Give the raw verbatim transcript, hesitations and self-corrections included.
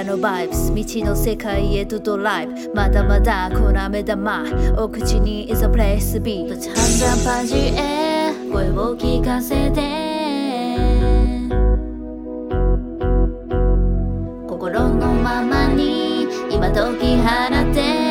アのバイブス未知の世界へとドライブまだまだこな目玉お口に is a place to be 立ちはざパジへ声を聞かせて心のままに今解き放って